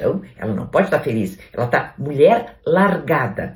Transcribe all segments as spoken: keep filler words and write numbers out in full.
Então, ela não pode estar feliz. Ela está mulher largada.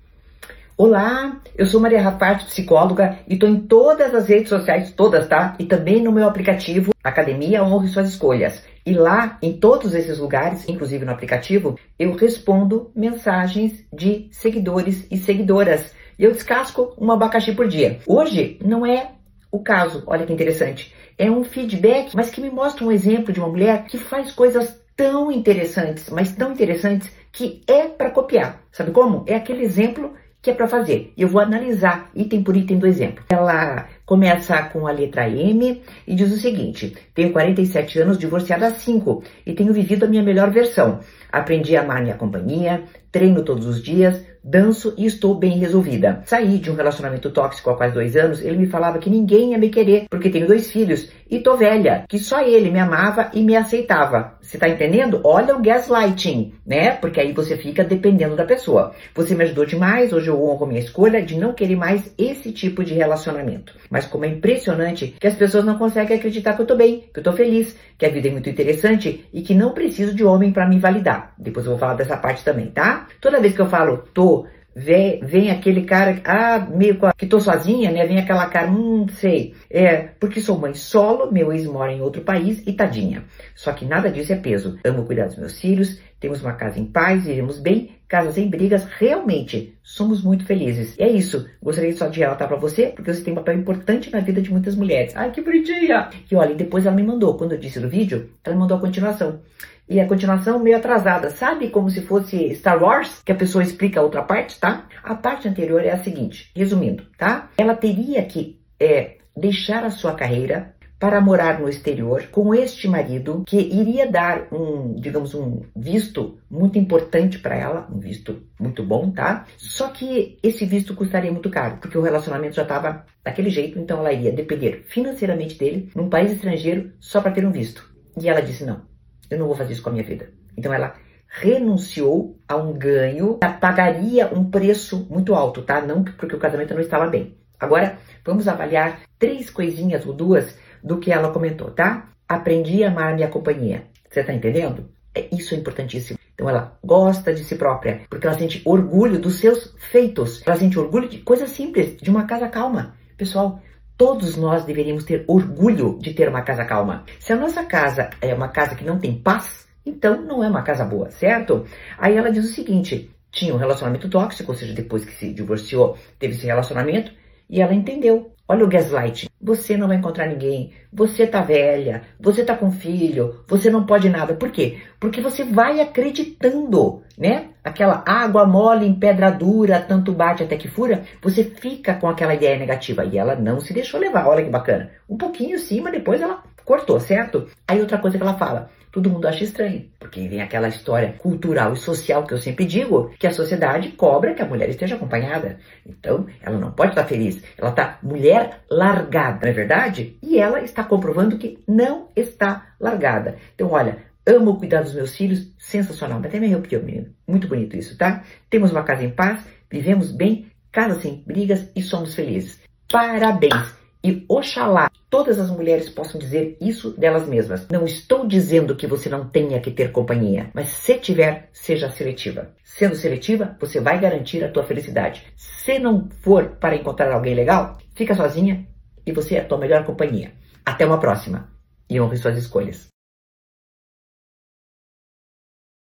Olá, eu sou Maria Rafati, psicóloga, e estou em todas as redes sociais, todas, tá? E também no meu aplicativo Academia Honre Suas Escolhas. E lá, em todos esses lugares, inclusive no aplicativo, eu respondo mensagens de seguidores e seguidoras. E eu descasco um abacaxi por dia. Hoje não é o caso, olha que interessante. É um feedback, mas que me mostra um exemplo de uma mulher que faz coisas tão interessantes, mas tão interessantes, que é para copiar. Sabe como? É aquele exemplo que é para fazer. Eu vou analisar item por item do exemplo. Ela começa com a letra M e diz o seguinte: tenho quarenta e sete anos, divorciada há cinco e tenho vivido a minha melhor versão. Aprendi a amar minha companhia, treino todos os dias, danço e estou bem resolvida. Saí de um relacionamento tóxico há quase dois anos. Ele me falava que ninguém ia me querer porque tenho dois filhos e tô velha, que só ele me amava e me aceitava. Você tá entendendo? Olha o gaslighting, né? Porque aí você fica dependendo da pessoa. Você me ajudou demais, hoje eu honro minha escolha de não querer mais esse tipo de relacionamento. Mas como é impressionante que as pessoas não conseguem acreditar que eu tô bem, que eu tô feliz, que a vida é muito interessante e que não preciso de homem para me validar. Depois eu vou falar dessa parte também, tá? Toda vez que eu falo tô, vem, vem aquele cara, ah, meio que tô sozinha, né? Vem aquela cara, hum, sei. É, porque sou mãe solo, meu ex mora em outro país e tadinha. Só que nada disso é peso. Amo cuidar dos meus filhos, temos uma casa em paz, vivemos bem, casa sem brigas, realmente somos muito felizes. E é isso, gostaria só de relatar pra você, porque você tem um papel importante na vida de muitas mulheres. Ai, que bonitinha! E olha, depois ela me mandou, quando eu disse no vídeo, ela me mandou a continuação. E a continuação meio atrasada, sabe? Como se fosse Star Wars, que a pessoa explica a outra parte, tá? A parte anterior é a seguinte, resumindo, tá? Ela teria que é, deixar a sua carreira para morar no exterior com este marido que iria dar um, digamos, um visto muito importante para ela, um visto muito bom, tá? Só que esse visto custaria muito caro, porque o relacionamento já estava daquele jeito, então ela iria depender financeiramente dele num país estrangeiro só para ter um visto. E ela disse, não, eu não vou fazer isso com a minha vida. Então ela renunciou a um ganho, pagaria um preço muito alto, tá? Não porque o casamento não estava bem. Agora, vamos avaliar três coisinhas ou duas do que ela comentou, tá? Aprendi a amar minha companhia. Você tá entendendo? É, isso é importantíssimo. Então ela gosta de si própria, porque ela sente orgulho dos seus feitos. Ela sente orgulho de coisas simples, de uma casa calma. Pessoal, todos nós deveríamos ter orgulho de ter uma casa calma. Se a nossa casa é uma casa que não tem paz, então não é uma casa boa, certo? Aí ela diz o seguinte, tinha um relacionamento tóxico, ou seja, depois que se divorciou, teve esse relacionamento, e ela entendeu. Olha o gaslight. Você não vai encontrar ninguém. Você tá velha. Você tá com filho. Você não pode nada. Por quê? Porque você vai acreditando, né? Aquela água mole em pedra dura, tanto bate até que fura. Você fica com aquela ideia negativa. E ela não se deixou levar. Olha que bacana. Um pouquinho sim, mas depois ela cortou, certo? Aí outra coisa que ela fala. Todo mundo acha estranho, porque vem aquela história cultural e social que eu sempre digo, que a sociedade cobra que a mulher esteja acompanhada. Então, ela não pode estar feliz. Ela está mulher largada, não é verdade? E ela está comprovando que não está largada. Então, olha, amo cuidar dos meus filhos, sensacional. Até me arrepiou, menino. Muito bonito isso, tá? Temos uma casa em paz, vivemos bem, casa sem brigas e somos felizes. Parabéns! E oxalá todas as mulheres possam dizer isso delas mesmas. Não estou dizendo que você não tenha que ter companhia, mas se tiver, seja seletiva. Sendo seletiva, você vai garantir a tua felicidade. Se não for para encontrar alguém legal, fica sozinha e você é a tua melhor companhia. Até uma próxima e honre suas escolhas.